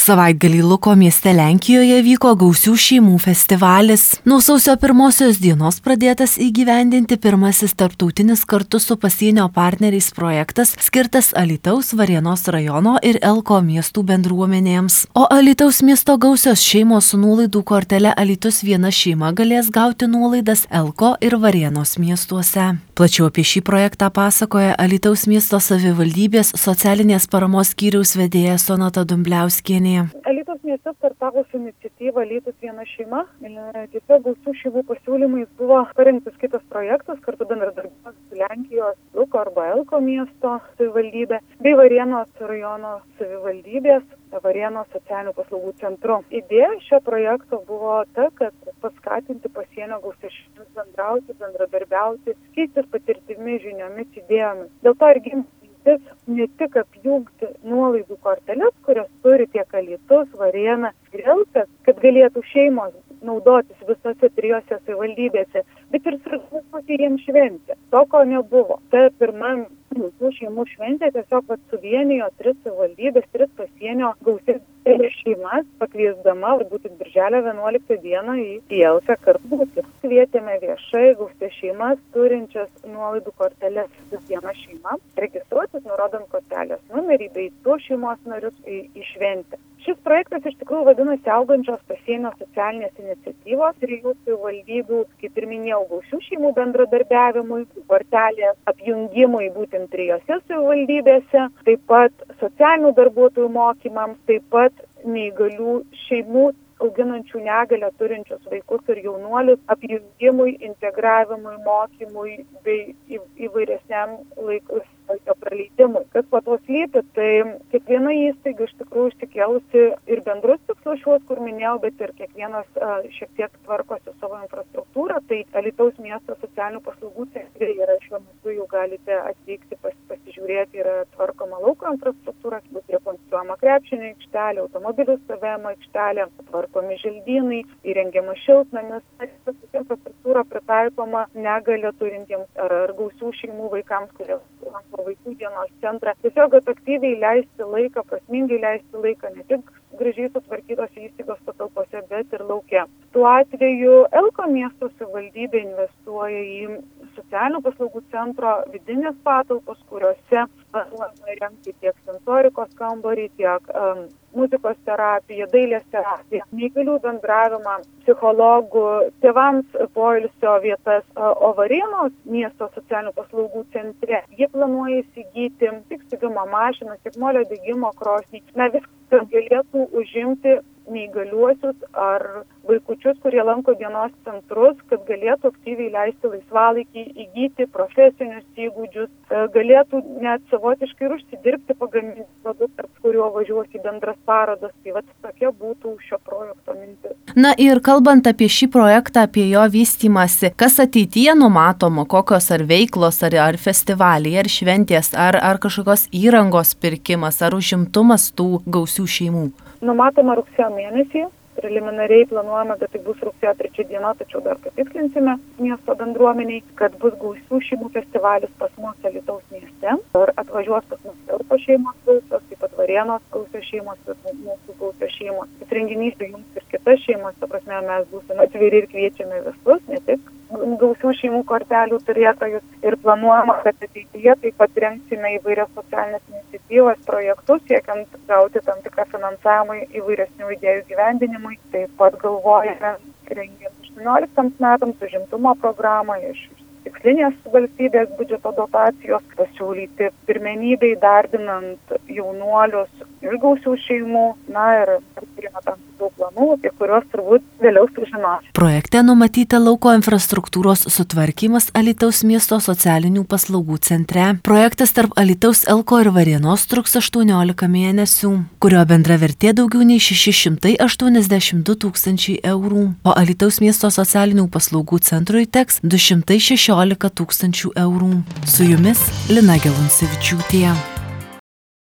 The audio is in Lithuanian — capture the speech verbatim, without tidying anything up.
Savaitgalį Luko mieste Lenkijoje vyko gausių šeimų festivalis. Nuo sausio pirmosios dienos pradėtas įgyvendinti pirmasis tarptautinis kartu su pasienio partneriais projektas skirtas Alytaus, Varėnos rajono ir Elko miestų bendruomenėms. O Alytaus miesto gausios šeimos su nuolaidų kortele Alytus viena šeima galės gauti nuolaidas Elko ir Varėnos miestuose. Plačiau apie šį projektą pasakoja Alytaus miesto savivaldybės socialinės paramos skyriaus vedėja Sonata Dumbliauskienė. Alytaus mieste startavo su iniciatyva Alytus viena šeima. Tiesiog gausių šeimų pasiūlymais buvo parengtas kitas projektas, kartu bendradarbiavimas su Lenkijos Luko arba Elko miesto savivaldybė bei Varėnos rajono savivaldybės Varėnos socialinių paslaugų centru. Idėja šio projekto buvo ta, kad paskatinti pasienio gausias šeimas bendrauti, bendradarbiauti, keistis patirtimi, žiniomis, idėjomis. Dėl to ir gimė mintis ne tik apjungti nuolaidų korteles, kurias turi tiek Alytus, Varėna ir Elkas, kad galėtų šeimos naudotis visose trijose savivaldybėse, bet ir suorganizuoti jiems šventę. To, ko nebuvo. Ta pirma gausių šeimų šventė tiesiog suvienijo tris savivaldybės, tris pasienio gausias šeimas, pakviesdama būtent birželio vienuoliktą dieną į Elką kartu būti. Kvietėme viešai gausias šeimas turinčias nuolaidų korteles su viena šeima registruotis, nurodant kortelės numerį bei tų šeimos narius į, į šventę. Šis projektas iš tikrųjų vadinasi augančios pasienio socialinės iniciatyvos trijų savivaldybių, kaip ir minėjau, gausių šeimų bendradarbiavimui, kortelės apjungimui būtent trijose savivaldybėse, taip pat socialinių darbuotojų mokymams, taip pat neįgalių šeimų auginančių negalią turinčius vaikus ir jaunuolius apjungimui, integravimui, mokymui bei į, įvairesniam laikus laiko praleidimui. Kas po to slypi, tai kiekviena įstaiga iš tikrųjų išsikėlusi ir bendrus tikslus šiuos, kur minėjau, bet ir kiekvienas a, šiek tiek tvarkosi savo infrastruktūrą. Tai Alytaus miesto socialinių paslaugų centre yra šiuo metu, jau galite atvykti pas, pasižiūrėti, yra tvarkoma lauko infrastruktūra, bus rekonstruojama krepšinio aikštelė, automobilių stovėjimo aikštelė, tvarkomi želdynai, įrengiamas šiltnamis. Visa infrastruktūra pritaikoma negalią turintiems ar, ar gausių šeimų vaikams, kurie lanko vaikų dienos centrą. Tiesiog aktyviai leisti laiką, prasmingai leisti laiką ne tik gražiai sutvarkytose įstaigos patalpose, bet ir lauke. Tuo atveju Elko miesto savivaldybė investuoja į socialinių paslaugų centro vidinės patalpos, kuriuose planuojama įrengti tiek sensorikos kambarį, tiek um, muzikos terapija, dailės terapija, neįgalių bendravimą, psichologų, tėvams poilsio vietas, o Varėnos miesto socialinių paslaugų centre jie planuoja įsigyti tik siuvimo mašiną, tiek molio degimo krosnį. Na, viskas galėtų užimti neįgaliuosius ar vaikučius, kurie lanko dienos centrus, kad galėtų aktyviai leisti laisvalaikį, įgyti profesinius įgūdžius, galėtų net savotiškai ir užsidirbti pagaminti produktą, kuriuo važiuos į bendras parodas. Tai vat tokia būtų šio projekto mintis. Na ir kalbant apie šį projektą, apie jo vystymąsi, kas ateityje numatoma, kokios ar veiklos, ar, ar festivaliai, ar šventės, ar, ar kažkokios įrangos pirkimas, ar užimtumas tų gausių šeimų? Numatoma rugsėjo mėnesį, preliminariai planuojama, kad tai bus rugsėjo trečia diena, tačiau dar patikslinsime miesto bendruomeniai, kad bus gausių šeimų festivalis pas mus Alytaus mieste. Ir atvažiuos pas mus Elko šeimos gausios, taip pat Varėnos gausios šeimos ir mūsų gausios šeimos. Šis renginys jums ir kitas šeimas, ta prasme mes būsime atviri ir kviečiame visus, ne tik gausių šeimų kortelių turėtojus, ir planuojama, kad ateityje taip pat rengsime įvairias socialinės iniciatyvas, projektus, siekiant gauti tam tikrą finansavimą įvairesnių idėjų gyvendinimui. Taip pat galvojame, rengiant aštuonioliktiems metams užimtumo programą iš tikslinės valstybės biudžeto dotacijos, pasiūlyti pirmenybę įdarbinant jaunuolius iš gausių šeimų, na ir turime tam tikrų planų, apie kuriuos turbūt vėliau sužinos. Projekte numatyta lauko infrastruktūros sutvarkymas Alytaus miesto socialinių paslaugų centre. Projektas tarp Alytaus, Elko ir Varėnos truks aštuoniolika mėnesių, kurio bendra vertė daugiau nei šeši šimtai aštuoniasdešimt du tūkstančiai eurų, o Alytaus miesto socialinių paslaugų centrui teks du šimtai šešiolika tūkstančių eurų. Su jumis Lina Geluncevičiūtė.